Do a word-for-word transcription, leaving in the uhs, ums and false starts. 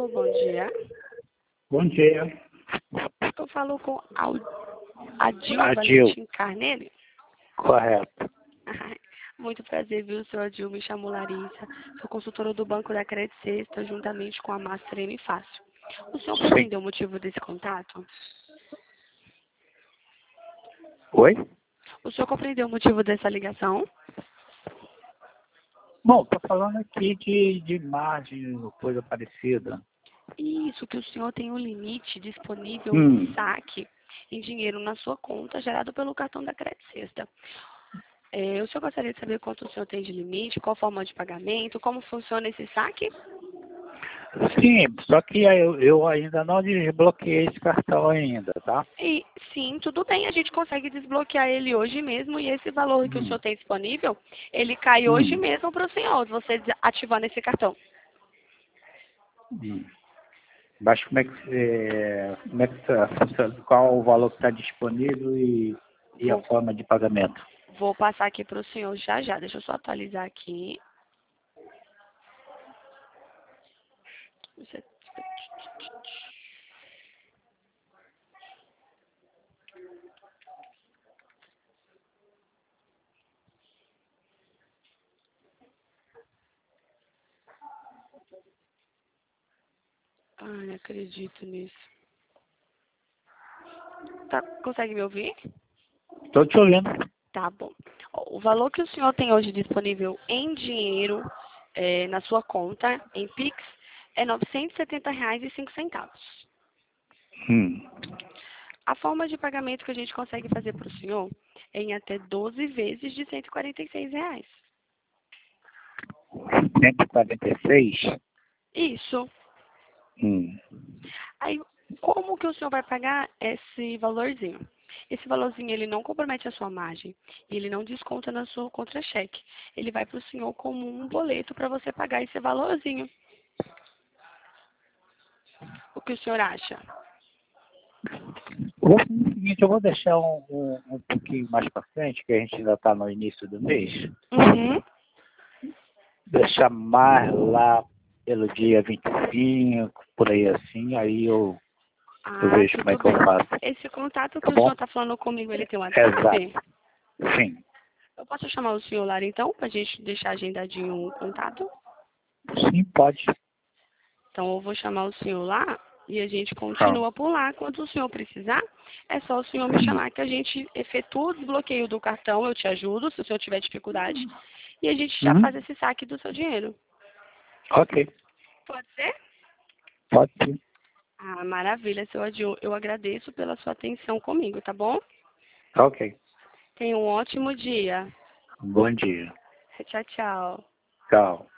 Alô, bom dia. Bom dia. Eu falo com Al- Adil Adil. Valentim Carneiro. Correto. Muito prazer, viu, senhor Adil? Me chamo Larissa. Sou consultora do Banco da Crédito Sexta, juntamente com a Master M Fácil. O senhor Sim. compreendeu o motivo desse contato? Oi? O senhor compreendeu o motivo dessa ligação? Bom, estou falando aqui de, de margem, coisa parecida. Isso, que o senhor tem um limite disponível Hum. de saque em dinheiro na sua conta gerado pelo cartão da Crédito Sexta. É, o senhor gostaria de saber quanto o senhor tem de limite, qual forma de pagamento, como funciona esse saque? Sim, só que eu, eu ainda não desbloqueei esse cartão ainda, tá? E, sim, tudo bem, a gente consegue desbloquear ele hoje mesmo e esse valor que o Hum. senhor tem disponível, ele cai hoje Hum. mesmo para o senhor, você ativando esse cartão. Hum. Mas como é que, é, como é que tá, funciona? Qual o valor que está disponível e, e a Vou, forma de pagamento? vou passar aqui para o senhor já já, deixa eu só atualizar aqui. Você- Ai, não acredito nisso. Tá, consegue me ouvir? Estou te ouvindo. Tá bom. Ó, o valor que o senhor tem hoje disponível em dinheiro é, na sua conta, em Pix, é novecentos e setenta reais e cinco centavos. Hum. A forma de pagamento que a gente consegue fazer para o senhor é em até doze vezes de cento e quarenta e seis reais. cento e quarenta e seis? Isso. Hum. Aí, como que o senhor vai pagar esse valorzinho? Esse valorzinho, ele não compromete a sua margem. E ele não desconta na sua contra-cheque. Ele vai para o senhor como um boleto para você pagar esse valorzinho. O que o senhor acha? Vou fazer o seguinte, eu vou deixar um, um, um pouquinho mais para frente, que a gente ainda está no início do mês. Uhum. Deixar mais lá pelo dia vinte e cinco, por aí assim, aí eu, eu Ah, vejo como é tudo que eu bem. faço. Esse contato Tá que o bom? senhor está falando comigo, ele tem um WhatsApp? Exato. Sim. Eu posso chamar o senhor lá, então, para a gente deixar agendadinho um contato? Sim, pode. Então, eu vou chamar o senhor lá e a gente Tá. continua por lá. Quando o senhor precisar, é só o senhor me chamar que a gente efetua o desbloqueio do cartão, eu te ajudo, se o senhor tiver dificuldade, e a gente já faz Uhum. esse saque do seu dinheiro. Ok. Pode ser? Pode sim. Ah, maravilha, seu Adil. Eu agradeço pela sua atenção comigo, tá bom? Ok. Tenha um ótimo dia. Bom dia. Tchau, tchau. Tchau.